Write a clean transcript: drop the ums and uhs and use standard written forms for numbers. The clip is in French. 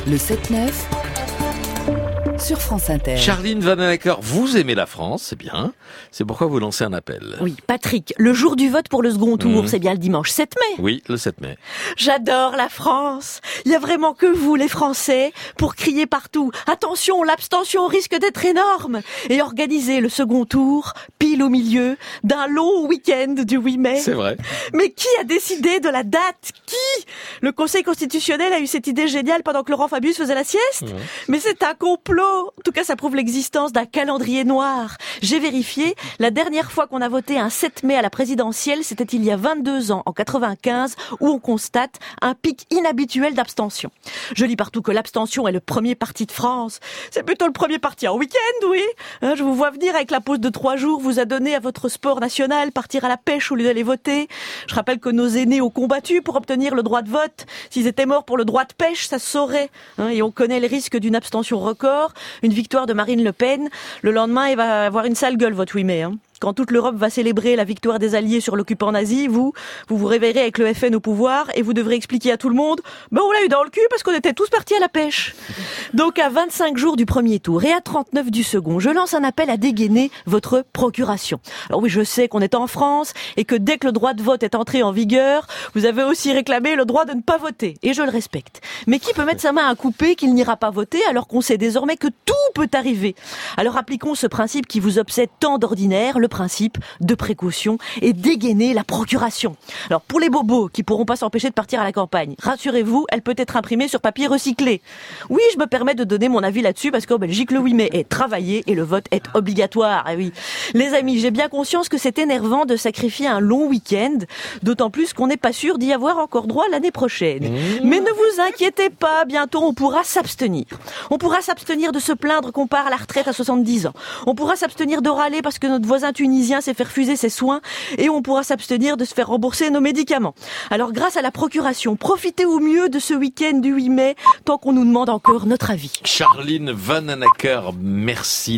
Le 7-9 sur France Inter. Charline Vanhoenacker, vous aimez la France, c'est bien. C'est pourquoi vous lancez un appel. Oui, Patrick, le jour du vote pour le second tour, c'est bien le dimanche 7 mai. Oui, le 7 mai. J'adore la France. Il y a vraiment que vous, les Français, pour crier partout. Attention, l'abstention risque d'être énorme. Et organiser le second tour, pile au milieu, d'un long week-end du 8 mai. C'est vrai. Mais qui a décidé de la date? Qui? Le Conseil constitutionnel a eu cette idée géniale pendant que Laurent Fabius faisait la sieste? Mais c'est un complot. En tout cas, ça prouve l'existence d'un calendrier noir. J'ai vérifié, la dernière fois qu'on a voté un 7 mai à la présidentielle, c'était il y a 22 ans, en 95, où on constate un pic inhabituel d'abstention. Je lis partout que l'abstention est le premier parti de France. C'est plutôt le premier parti en week-end, oui. Je vous vois venir avec la pause de 3 jours, vous a donné à votre sport national, partir à la pêche au lieu d'aller voter. Je rappelle que nos aînés ont combattu pour obtenir le droit de vote. S'ils étaient morts pour le droit de pêche, ça se saurait. Et on connaît le risque d'une abstention record. Une victoire de Marine Le Pen. Le lendemain, il va avoir une sale gueule, votre 8 mai. Quand toute l'Europe va célébrer la victoire des Alliés sur l'occupant nazi, vous réveillerez avec le FN au pouvoir et vous devrez expliquer à tout le monde « on l'a eu dans le cul parce qu'on était tous partis à la pêche ». Donc à 25 jours du premier tour et à 39 du second, je lance un appel à dégainer votre procuration. Alors oui, je sais qu'on est en France et que dès que le droit de vote est entré en vigueur, vous avez aussi réclamé le droit de ne pas voter. Et je le respecte. Mais qui peut mettre sa main à couper qu'il n'ira pas voter alors qu'on sait désormais que tout peut arriver? Alors appliquons ce principe qui vous obsède tant d'ordinaire, le principe de précaution et dégainer la procuration. Alors pour les bobos qui pourront pas s'empêcher de partir à la campagne, rassurez-vous, elle peut être imprimée sur papier recyclé. Oui, je me permets de donner mon avis là-dessus parce qu'en Belgique, le 8 mai est travaillé et le vote est obligatoire. Et oui, les amis, j'ai bien conscience que c'est énervant de sacrifier un long week-end, d'autant plus qu'on n'est pas sûr d'y avoir encore droit l'année prochaine. Mais ne vous inquiétez pas, bientôt on pourra s'abstenir. On pourra s'abstenir de se plaindre qu'on part à la retraite à 70 ans. On pourra s'abstenir de râler parce que notre voisin tunisien s'est fait refuser ses soins et on pourra s'abstenir de se faire rembourser nos médicaments. Alors grâce à la procuration, profitez au mieux de ce week-end du 8 mai tant qu'on nous demande encore notre avis. Charline Vanhoenacker, merci.